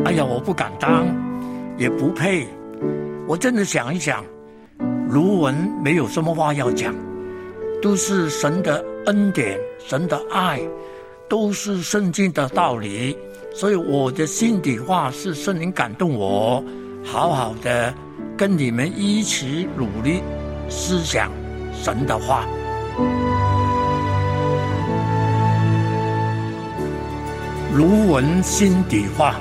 哎呀，我不敢当，也不配。我真的想一想，卢文没有什么话要讲，都是神的恩典，神的爱，都是圣经的道理。所以我的心底话是圣灵感动我，好好的跟你们一起努力思想神的话。卢文心底话。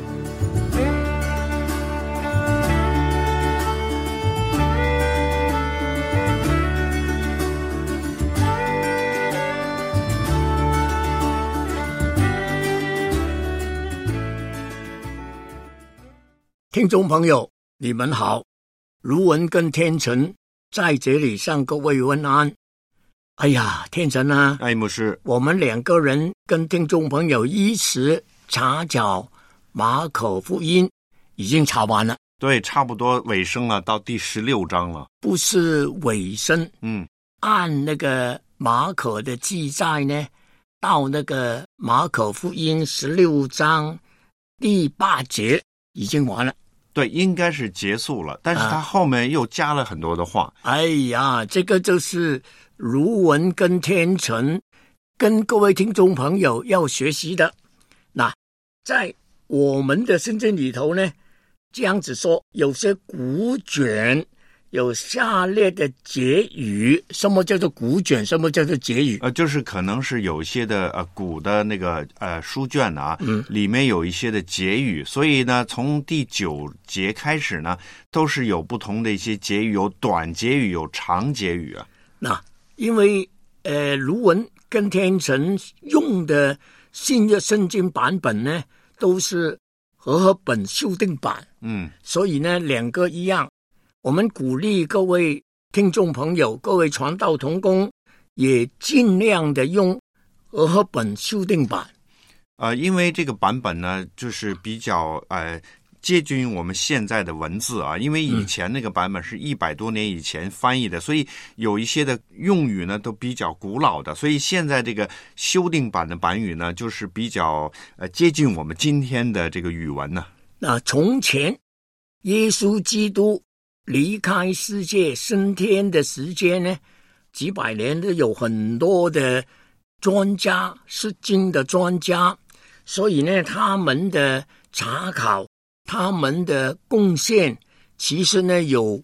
听众朋友，你们好，卢文跟天成在这里向各位问安。哎呀，天成啊， 牧师， 我们两个人跟听众朋友一起查找马可福音，已经查完了。 对，差不多尾声了，到第16章了。 不是尾声，按那个马可的记载呢，到那个马可福音16章第8节已经完了。 对，应该是结束了，但是他后面又加了很多的话。 哎呀，这个就是卢文跟天成跟各位听众朋友要学习的。那在我们的圣经里头呢，这样子说，有些古卷有下列的结语。什么叫做古卷？什么叫做结语？ 就是可能是有一些的古的那个书卷啊，里面有一些的结语，所以呢，从第9节开始呢，都是有不同的一些结语，有短结语，有长结语啊。 那因为卢文跟天成用的新约圣经版本呢，都是和合本修订版，所以呢，两个一样。我们鼓励各位听众朋友，各位传道同工也尽量的用和合本修订版。 因为这个版本呢，就是比较接近于我们现在的文字啊，因为以前那个版本是100多年以前翻译的，所以有一些的用语呢都比较古老的，所以现在这个修订版的版语呢，就是比较接近我们今天的这个语文呢。 那从前耶稣基督离开世界升天的时间呢，几百年都有很多的专家，释经的专家，所以呢，他们的查考，他们的贡献，其实呢有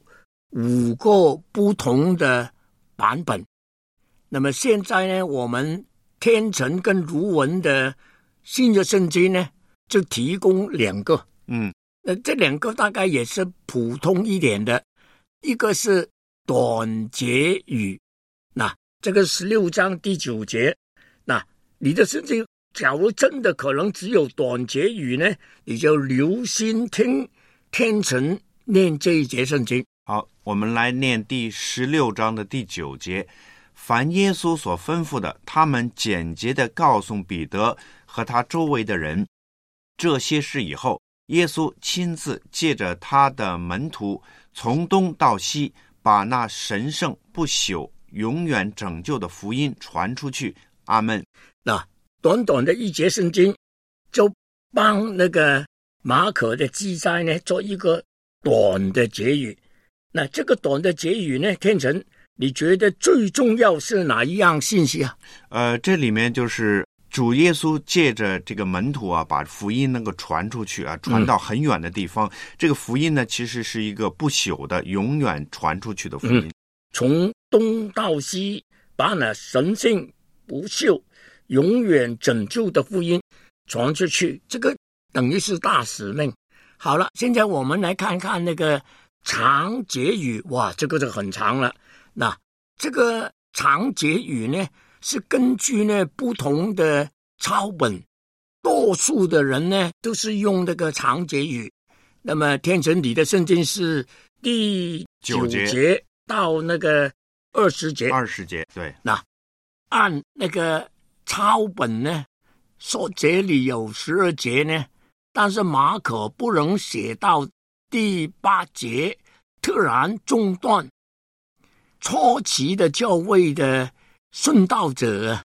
5个不同的版本。那么现在呢，我们天成跟卢文的新约圣经呢，就提供2个。这2个大概也是普通一点的，一个是短结语，那这个16章第9节，那你的圣经假如真的可能只有短结语呢，你就留心听天成念这一节圣经。 好，我们来念第16章的第9节。凡耶稣所吩咐的，他们简洁地告诉彼得和他周围的人。这些事以后，耶稣亲自借着他的门徒从东到西，把那神圣不朽永远拯救的福音传出去。阿们。 那短短的一节圣经就帮那个马可的记载呢做一个短的结语。那这个短的结语呢，天成你觉得最重要是哪一样信息啊？ 这里面就是主耶稣借着这个门徒啊，把福音能够传出去啊，传到很远的地方。这个福音呢，其实是一个不朽的、永远传出去的福音。 从东到西，把那神圣不朽、永远拯救的福音传出去，这个等于是大使命。好了，现在我们来看看那个长结语。哇，这个就很长了。那这个长结语呢，是根据呢不同的抄本，多数的人呢都是用这个长结语。那么天成你的圣经是第9节到那个20节 ，20节，对。 那按那个抄本呢，说这里有12节呢，但是马可不能写到第8节，突然中断。初期的教会的殉道者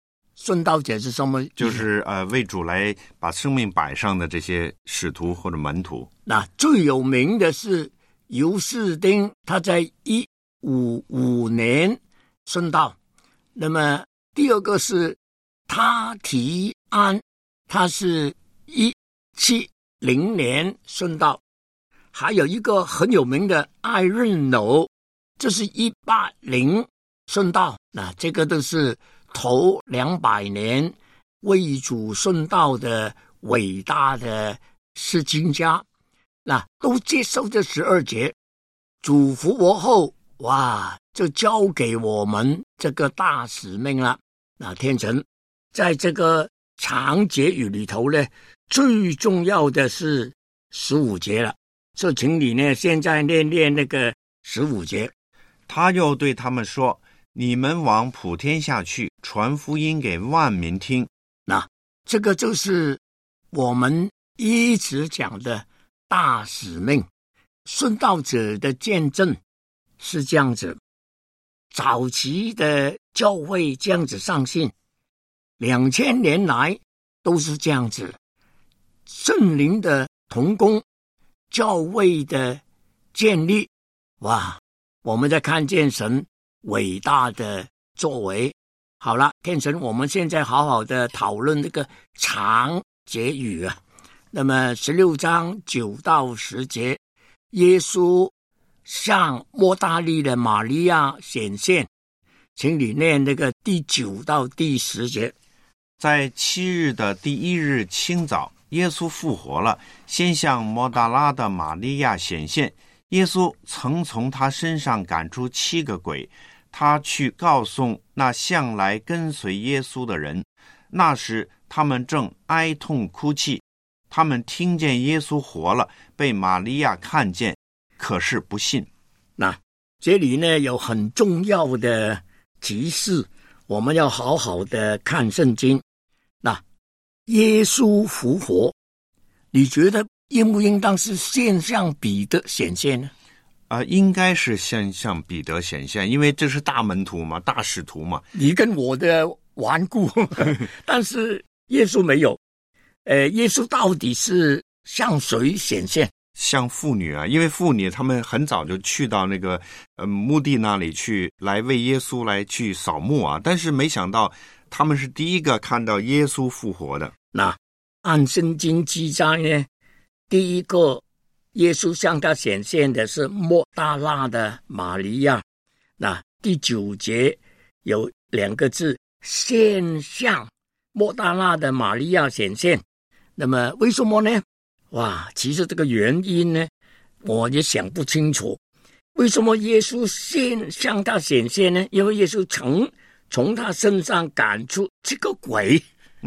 殉道者是什么？ 就是为主来把生命摆上的这些使徒或者门徒。 那最有名的是尤士丁，他在155年殉道。那么第二个是他提安，他是170年殉道。还有一个很有名的艾润纽，这是180殉道。那这个都是头200年为主殉道的伟大的释经家，那都接受这12节，主复活后，哇，就交给我们这个大使命了。那天成在这个长节语里头呢，最重要的是15节了，所以请你呢现在念那个15节。 他又对他们说，你们往普天下去，传福音给万民听。 那这个就是我们一直讲的大使命，殉道者的见证是这样子。早期的教会这样子上信，2000年来都是这样子。圣灵的同工，教会的建立，哇，我们在看见神伟大的作为。好了，天神，我们现在好好的讨论这个长节语啊。那么16章9到10节，耶稣向莫大利的玛利亚显现，请你念那个第9到第10节。 在7日的第1日清早，耶稣复活了，先向莫大拉的玛利亚显现。耶稣曾从他身上赶出7个鬼，他去告诉那向来跟随耶稣的人。那时他们正哀痛哭泣，他们听见耶稣活了，被玛利亚看见，可是不信。 那这里呢有很重要的提示，我们要好好的看圣经。那耶稣复活，你觉得应不应当是现向彼得显现呢？ 应该是先向彼得显现，因为这是大门徒嘛，大使徒嘛。 你跟我的顽固但是耶稣没有。耶稣到底是向谁显现？ 向妇女啊，因为妇女他们很早就去到那个墓地那里去，来为耶稣来去扫墓啊，但是没想到他们是第一个看到耶稣复活的。 那按圣经记载呢，第一个耶稣向他显现的是莫大拉的玛利亚。那第9节有2个字，先向莫大拉的玛利亚显现。那么为什么呢？哇，其实这个原因呢，我也想不清楚。为什么耶稣先向他显现呢？因为耶稣曾从他身上赶出7个鬼。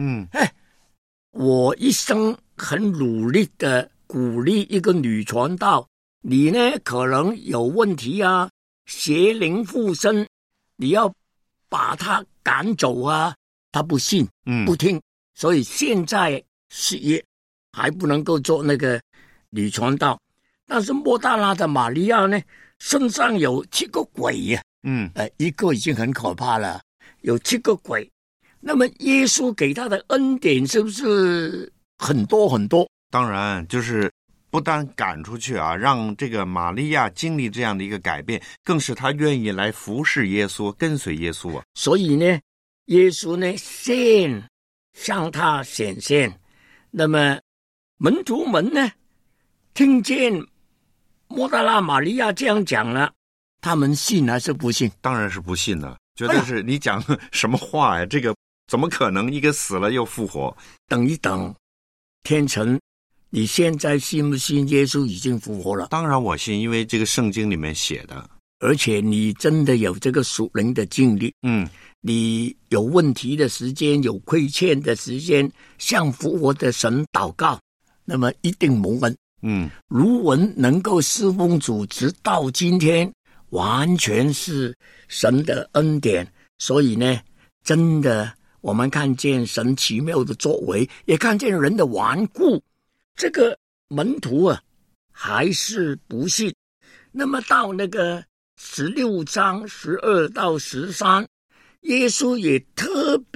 我一生很努力的鼓励一个女传道，你呢可能有问题啊，邪灵附身，你要把她赶走啊，她不信，不听，所以现在事业还不能够做那个女传道。但是莫大拉的玛利亚呢，身上有7个鬼呀，一个已经很可怕了，有7个鬼。那么耶稣给他的恩典是不是很多很多？ 当然，就是不但赶出去啊，让这个玛利亚经历这样的一个改变，更是他愿意来服侍耶稣，跟随耶稣啊。 所以呢，耶稣呢先向他显现。那么门徒们呢，听见莫大拉玛利亚这样讲了，他们信还是不信？ 当然是不信了，觉得是你讲什么话呀？这个怎么可能一个死了又复活？ 等一等，天成，你现在信不信耶稣已经复活了？ 当然我信，因为这个圣经里面写的。 而且你真的有这个属灵的经历，你有问题的时间，有亏欠的时间，向复活的神祷告，那么一定蒙恩。如文能够侍奉主直到今天，完全是神的恩典。所以呢，真的我们看见神奇妙的作为，也看见人的顽固。这个门徒啊，还是不信。那么到那个16章12到13，耶稣也特别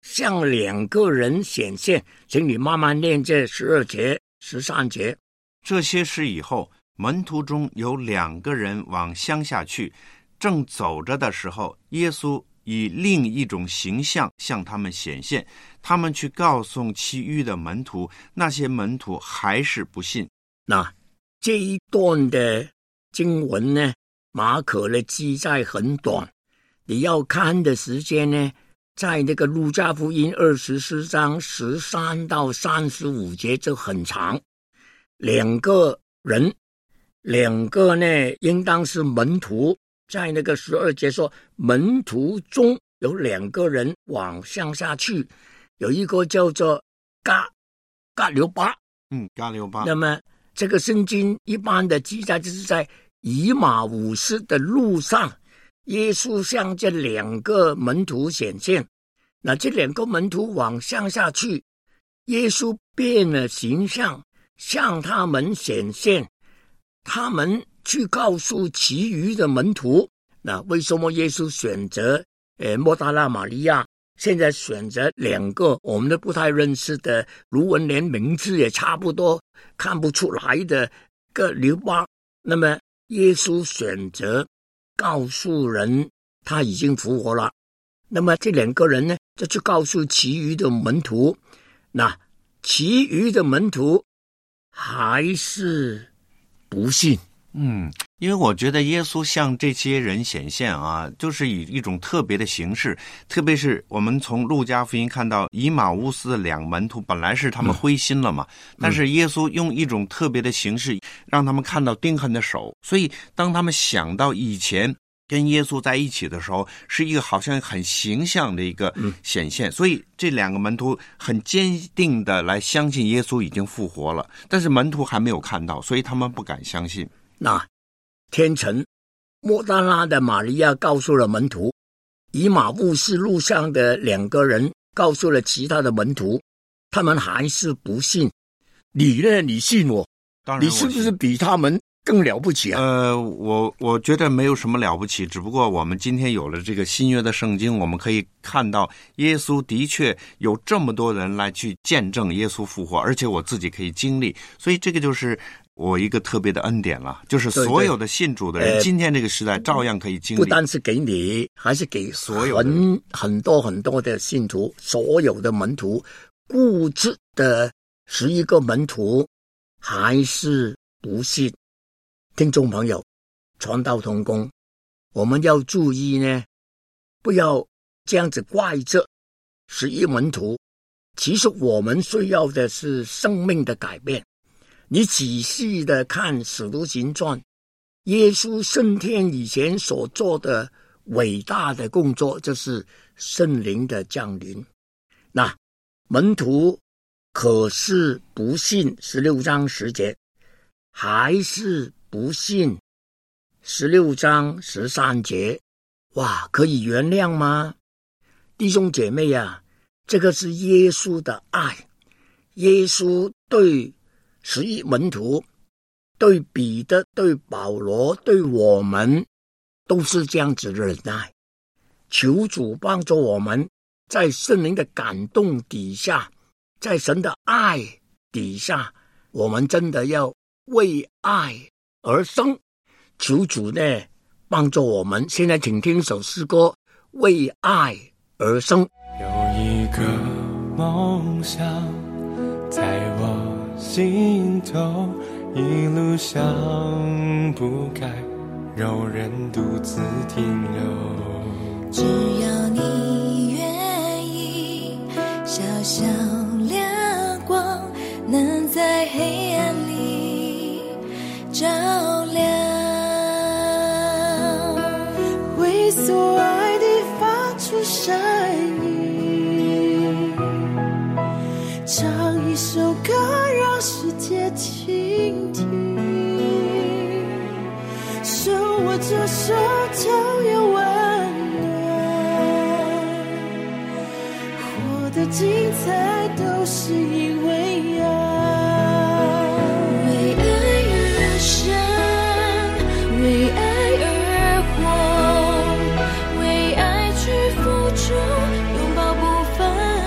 向2个人显现，请你慢慢念这12节、13节。 这些事以后，门徒中有2个人往乡下去，正走着的时候，耶稣以另一种形象向他们显现，他们去告诉其余的门徒，那些门徒还是不信。 那这一段的经文呢，马可的记载很短，你要看的时间呢，在那个路加福音24章13到35节，这很长。2个人，2个呢应当是门徒，在那个12节说，门徒中有2个人往乡下去，有一个叫做加流巴， 加流巴。 那么这个圣经一般的记载就是在以马忤斯的路上，耶稣向这2个门徒显现，那这2个门徒往乡下去，耶稣变了形象向他们显现，他们去告诉其余的门徒。那为什么耶稣选择抹大拉玛利亚，现在选择2个我们都不太认识的，卢文连名字也差不多看不出来的个流巴？那么耶稣选择告诉人他已经复活了，那么这2个人呢，就去告诉其余的门徒，那其余的门徒还是不信。 因为我觉得耶稣向这些人显现啊，就是以一种特别的形式，特别是我们从路加福音看到以马乌斯的2门徒本来是他们灰心了嘛，但是耶稣用一种特别的形式让他们看到钉痕的手，所以当他们想到以前跟耶稣在一起的时候，是一个好像很形象的一个显现，所以这2个门徒很坚定的来相信耶稣已经复活了，但是门徒还没有看到，所以他们不敢相信。 那天晨，抹大拉的玛利亚告诉了门徒，以马忤斯路上的2个人告诉了其他的门徒，他们还是不信。你呢？你信我？ 当然我信。 你是不是比他们更了不起啊？ 我觉得没有什么了不起，只不过我们今天有了这个新约的圣经，我们可以看到耶稣的确有这么多人来去见证耶稣复活，而且我自己可以经历，所以这个就是我一个特别的恩典了，就是所有的信主的人，今天这个时代照样可以经历。 不单是给你，还是给所有很多的信徒，所有的门徒，固执的11个门徒还是不信。听众朋友，传道同工，我们要注意呢，不要这样子怪这11门徒。其实我们需要的是生命的改变。你仔细的看《使徒行传》，耶稣升天以前所做的伟大的工作，就是圣灵的降临。那门徒可是不信，16章10节，还是不信16章13节。哇，可以原谅吗？弟兄姐妹啊，这个是耶稣的爱。耶稣对11门徒，对彼得，对保罗，对我们都是这样子忍耐。求主帮助我们，在圣灵的感动底下，在神的爱底下，我们真的要为爱而生。求主呢帮助我们。现在请听首诗歌，为爱而生。 有一个梦想在我心头，一路想不开，有人独自停留。 只要你愿意，小小亮光能在黑暗里照亮，为所爱的发出声音，唱一首歌让世界倾听，手握着手就有温暖，活得精彩都是因为爱，为爱而生，为爱而活，为爱去付出，拥抱不放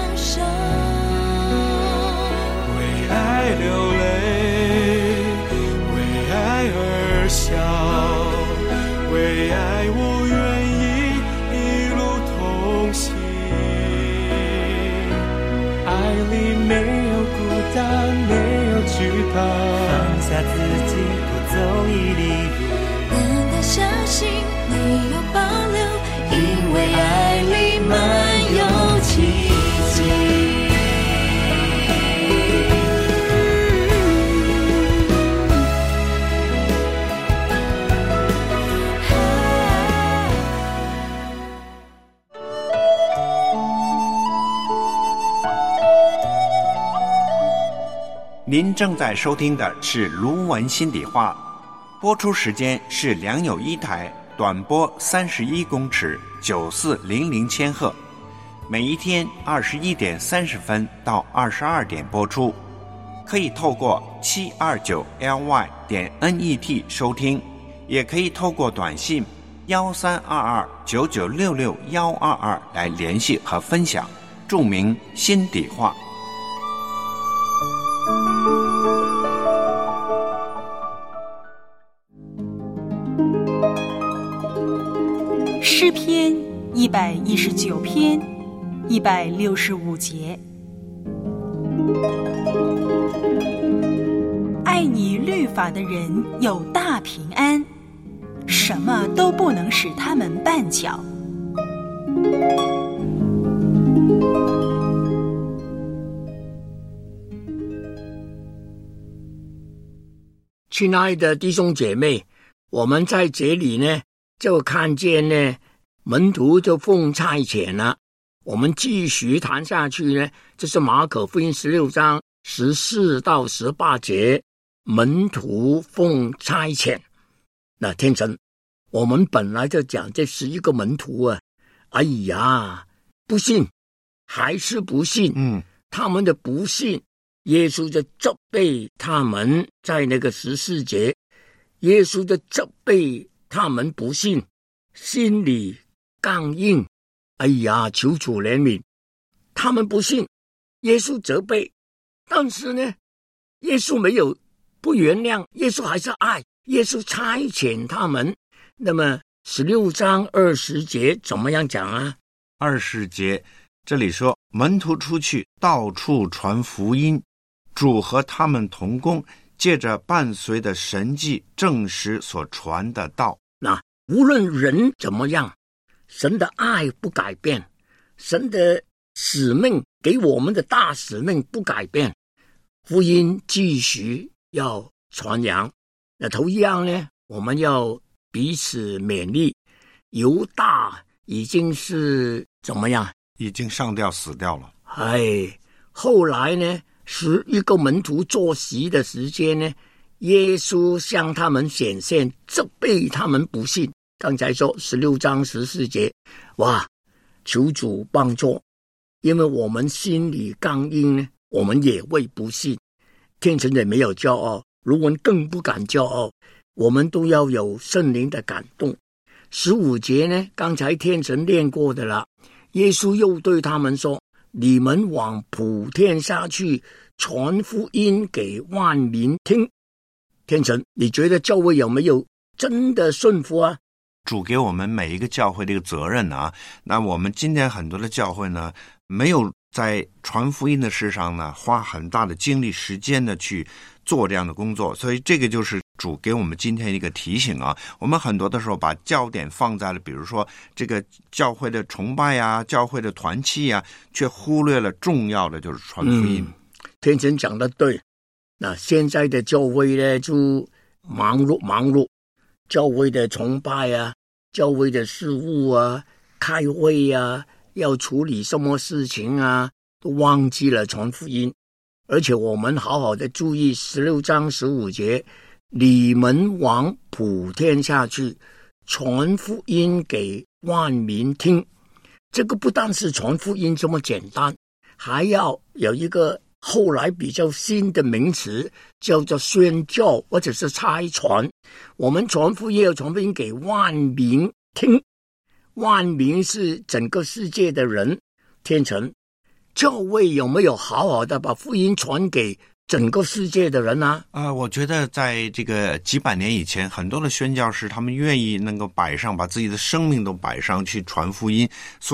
里没有孤单，没有惧怕， 放下自己，多走一里路， 单单相信没有保留，因为爱里满有奇迹。 您正在收听的是卢文心底话，播出时间是良友一台，短波31公尺9400千赫，每一天21点30分到22点播出。可以透过729ly.net 收听，也可以透过短信132299662122来联系和分享，注明心底话。 诗篇119篇165节，爱你律法的人有大平安，什么都不能使他们绊脚。 亲爱的弟兄姐妹，我们在这里呢就看见呢门徒就奉差遣了。我们继续谈下去呢，这是马可福音16章14到18节，门徒奉差遣。那天成，我们本来就讲这11个门徒啊，哎呀，不信还是不信，他们的不信，耶稣就责备他们，在那个14节，耶稣就责备他们不信，心里刚硬。哎呀，求主怜悯，他们不信，耶稣责备，但是呢，耶稣没有不原谅，耶稣还是爱，耶稣差遣他们。那么16章20节怎么样讲啊 ？20节这里说，门徒出去到处传福音，主和他们同工，借着伴随的神迹证实所传的道。 那无论人怎么样，神的爱不改变，神的使命给我们的大使命不改变，福音继续要传扬。那头一样呢，我们要彼此勉励。犹大已经是怎么样？ 已经上吊死掉了。 后来呢，11个门徒坐席的时间呢，耶稣向他们显现，责备他们不信。刚才说16章14节，哇，求主帮助，因为我们心里刚硬呢，我们也会不信。天成也没有骄傲，卢文更不敢骄傲，我们都要有圣灵的感动。15节呢，刚才天成念过的了，耶稣又对他们说，你们往普天下去，传福音给万民听。天成，你觉得教会有没有真的顺服啊？ 主给我们每一个教会的一个责任啊，那我们今天很多的教会呢，没有在传福音的事上呢，花很大的精力时间的去做这样的工作，所以这个就是主给我们今天一个提醒啊。我们很多的时候把焦点放在了比如说这个教会的崇拜啊，教会的团契啊，却忽略了重要的就是传福音。 天成讲得对，那现在的教会呢就忙碌，教会的崇拜啊，教会的事务啊，开会啊，要处理什么事情啊，都忘记了传福音。而且我们好好的注意16章15节，你们往普天下去，传福音给万民听。这个不但是传福音这么简单，还要有一个后来比较新的名词，叫做宣教或者是差传。我们传福音要传福音给万民听，万民是整个世界的人。天成，教会有没有好好的把福音传给整个世界的人啊？ 我觉得在这个几百年以前，很多的宣教士他们愿意能够摆上，把自己的生命都摆上去传福音，所以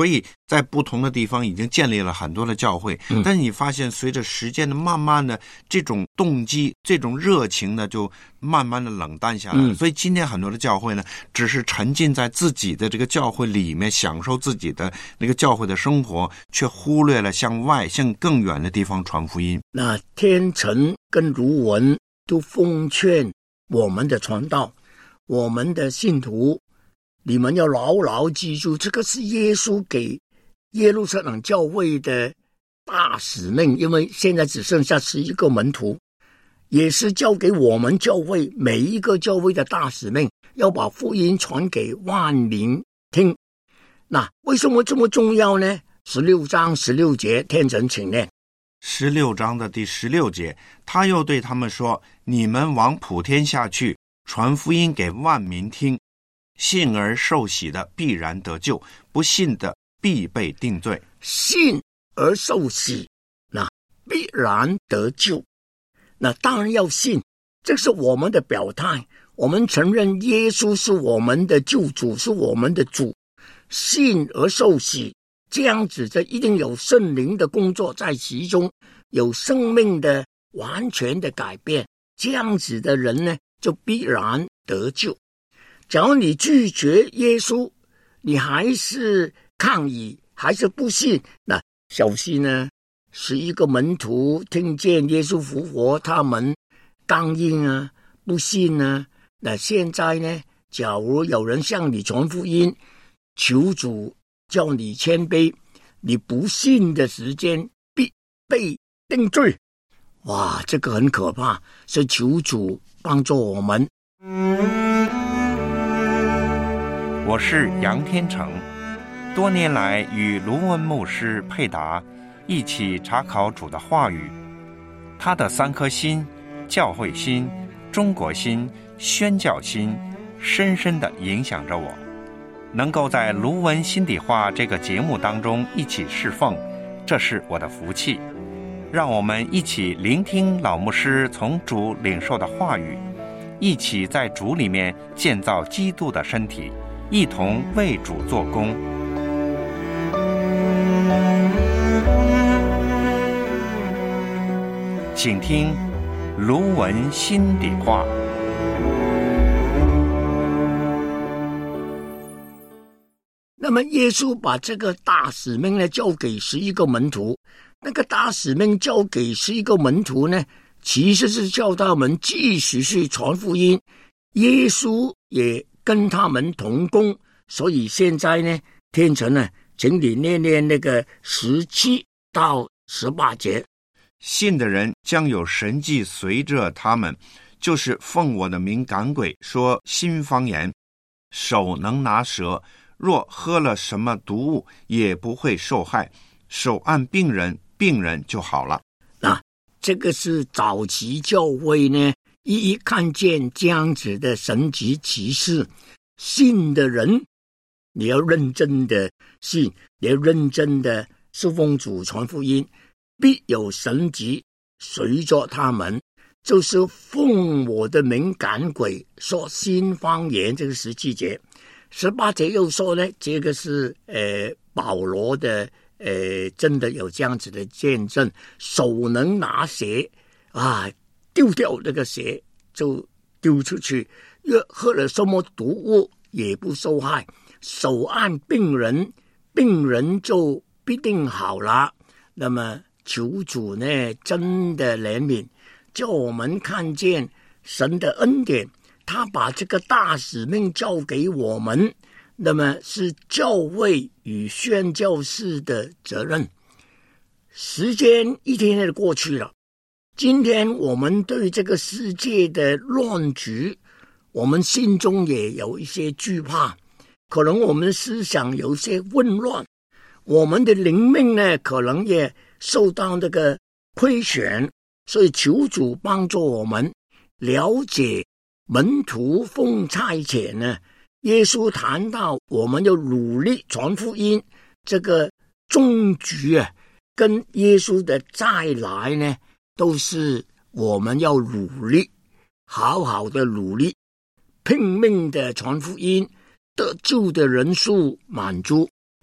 在不同的地方已经建立了很多的教会，但是你发现随着时间的慢慢的这种动机这种热情呢就慢慢的冷淡下来，所以今天很多的教会呢只是沉浸在自己的这个教会里面，享受自己的那个教会的生活，却忽略了向外向更远的地方传福音。 那天成跟卢文都奉劝我们的传道，我们的信徒，你们要牢牢记住，这个是耶稣给耶路撒冷教会的大使命，因为现在只剩下11个门徒，也是交给我们教会每一个教会的大使命，要把福音传给万民听。那为什么这么重要呢？16章16节，天成请念。 16章的第16节，他又对他们说：你们往普天下去，传福音给万民听，信而受洗的必然得救，不信的必被定罪。 信而受洗，那必然得救。那当然要信，这是我们的表态，我们承认耶稣是我们的救主，是我们的主。信而受洗，这样子的一定有圣灵的工作在其中，有生命的完全的改变，这样子的人呢就必然得救。假如你拒绝耶稣，你还是抗议，还是不信，那小心呢11个门徒听见耶稣复活，他们刚硬啊，不信啊。那现在呢，假如有人向你传福音，求主叫你谦卑，你不信的时间必被定罪。哇，这个很可怕，所以求主帮助我们。 我是杨天成，多年来与卢文牧师配搭，一起查考主的话语。他的3颗心，教会心、中国心、宣教心，深深地影响着我。能够在卢文心底话这个节目当中一起侍奉，这是我的福气。让我们一起聆听老牧师从主领受的话语，一起在主里面建造基督的身体，一同为主做工。请听卢文心底话。 那么耶稣把这个大使命呢交给11个门徒，那个大使命交给11个门徒呢，其实是叫他们继续去传福音，耶稣也跟他们同工。所以现在呢，天成呢，请你念念那个17到18节。 信的人将有神迹随着他们，就是奉我的名赶鬼，说新方言，手能拿蛇，若喝了什么毒物也不会受害，手按病人，病人就好了。 这个是早期教会呢一看见这样子的神迹奇事，信的人你要认真的信，你要认真的侍奉主传福音，必有神迹随着他们，就是奉我的名赶鬼，说新方言。这个17节18节又说呢，这个是保罗的真的有这样子的见证，手能拿蛇啊，丢掉这个蛇就丢出去，若喝了什么毒物也不受害，手按病人，病人就必定好了。那么求主呢真的怜悯，叫我们看见神的恩典，他把这个大使命交给我们，那么是教会与宣教士的责任。时间一天天的过去了，今天我们对这个世界的乱局，我们心中也有一些惧怕，可能我们思想有些混乱，我们的灵命呢可能也受到这个亏损，所以求主帮助我们了解门徒奉差遣呢，耶稣谈到我们要努力传福音，这个终局啊，跟耶稣的再来呢，都是我们要努力，好好的努力，拼命的传福音，得救的人数满足。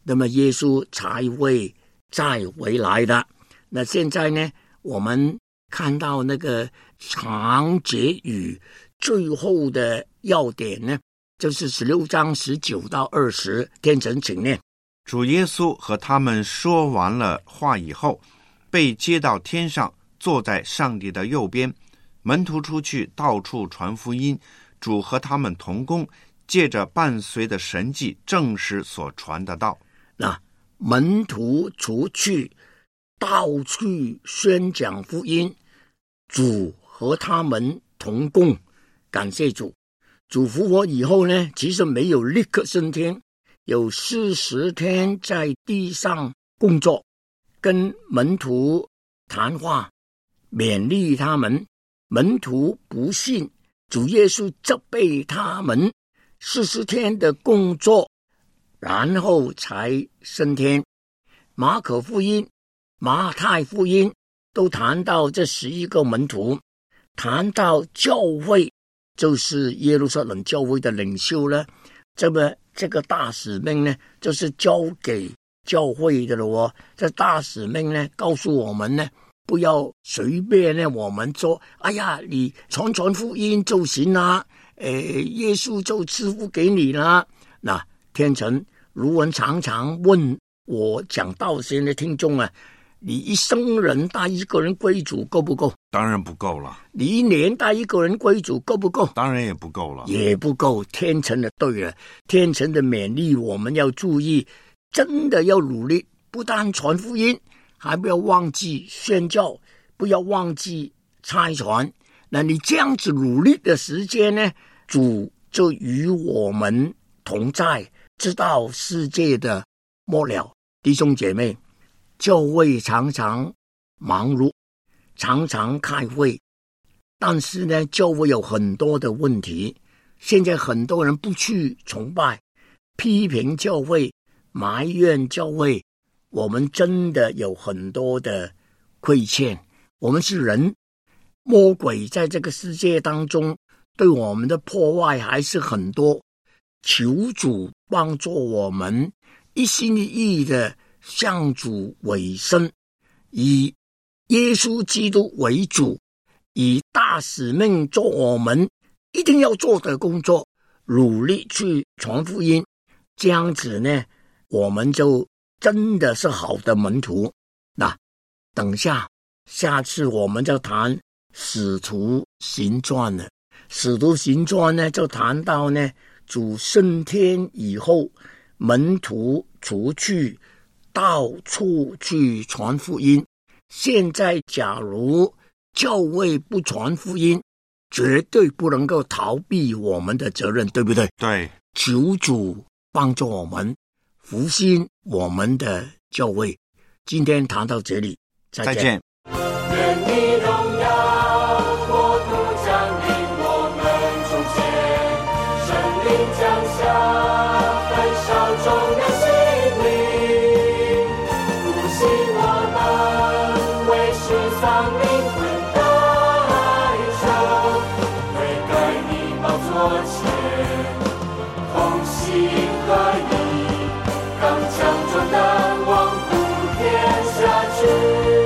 那么耶稣才会再回来的。那现在呢，我们看到那个长结语最后的要点呢，就是16章19到20，天成请念。 主耶稣和他们说完了话以后，被接到天上，坐在上帝的右边。门徒出去到处传福音，主和他们同工，借着伴随的神迹证实所传的道。 那门徒出去到处宣讲福音，主和他们同工，感谢主。主复活以后呢，其实没有立刻升天，有40天在地上工作，跟门徒谈话，勉励他们。门徒不信，主耶稣责备他们40天的工作，然后才升天。马可福音、马太福音都谈到这11个门徒，谈到教会，就是耶路撒冷教会的领袖了。这个大使命呢，就是交给教会的了。这大使命呢，告诉我们呢，不要随便呢，我们说，哎呀，你传福音就行啦，耶稣就赐福给你啦。那天成卢文常常问我讲道时的听众啊，你一生人带一个人归主够不够？ 当然不够了。 你一年带一个人归主够不够？ 当然也不够了。 也不够。天成的对了，天成的勉励我们要注意，真的要努力，不但传福音，还不要忘记宣教，不要忘记差传。那你这样子努力的时间呢，主就与我们同在，直到世界的末了。弟兄姐妹，教会常常忙碌，常常开会，但是呢，教会有很多的问题。现在很多人不去崇拜，批评教会，埋怨教会，我们真的有很多的亏欠。我们是人，魔鬼在这个世界当中对我们的破坏还是很多。求主帮助我们一心一意的向主委身，以耶稣基督为主，以大使命做我们一定要做的工作，努力去传福音。这样子呢，我们就真的是好的门徒。那等下次我们就谈使徒行传了。使徒行传呢，就谈到呢，主升天以后，门徒出去到处去传福音。现在假如教会不传福音，绝对不能够逃避我们的责任，对不对？ 对。 求主帮助我们复兴我们的教会。今天谈到这里，再见。 愿你荣耀国度降临我们中间，圣灵降下焚烧众人心灵，复兴我们为世上灵魂代求，悔改你宝座前，同心合一，刚强壮胆，望普天下去。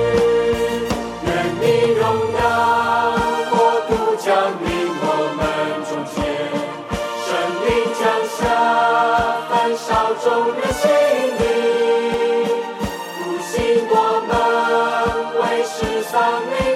众人心灵，复兴我们为世上灵。